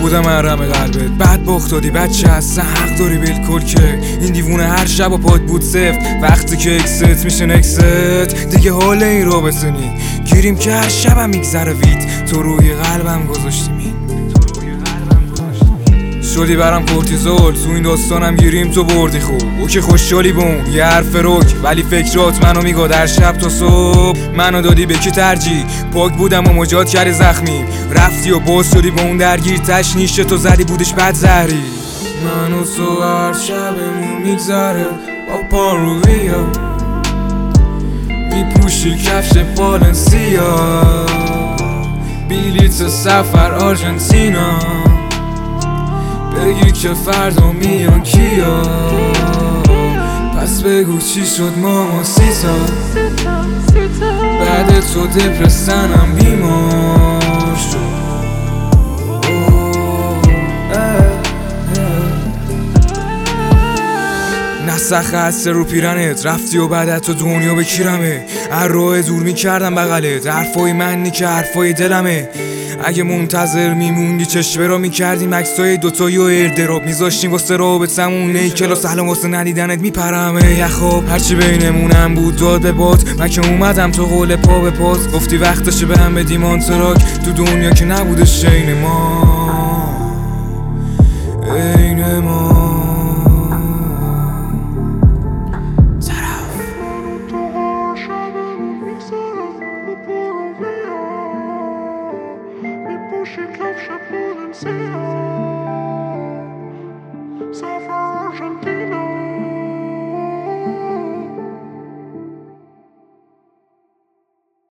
بودم محرم قلبت، بعد باخت دادی بچه اصلا حق داری بالکل که این دیوونه هر شب و پاد بود سفت. وقتی که اکست میشه نکست دیگه حال این رابطه نی گیریم که هر شبم میگذره وید تو روی قلبم گذاشتیم شدی برم کورتیزول تو این داستانم گیریم تو بردی خوب او که خوشحالی بون یه حرف رک ولی فکرات منو میگه در شب تا صبح. منو دادی به کی ترجیح پاک بودم و مجاد کردی زخمی رفتی و باز شدی با اون درگیر تشنیش تو زدی بودش بد زهری. منو تو هر شبمون میگذره با پا رو بیا میپوشی کفش بالنسیا بلیط سفر آرژانتینا بگی که فردا میان کیا پس بگو چی شد ماما سیتا بعد تو دپرسنم بیمار شد. نسخه هست رو پیرنت رفتی و بعد تو دنیا بکیرمه هر راه دور میکردم بغلت حرفای منی که حرفای دلمه. اگه منتظر میموندی چشمه را میکردیم عکسای دوتایی و اردراب میذاشتیم واسه رابطمون ای کلاس سلام واسه ندیدنت میپرمه یخاب هرچی بینمونم بود داد به باد من که اومدم تو قول پا به پاس گفتی وقتشه به هم بدیم آنتراک تو دنیا که نبودش عین ما عین ما. Safar Argentina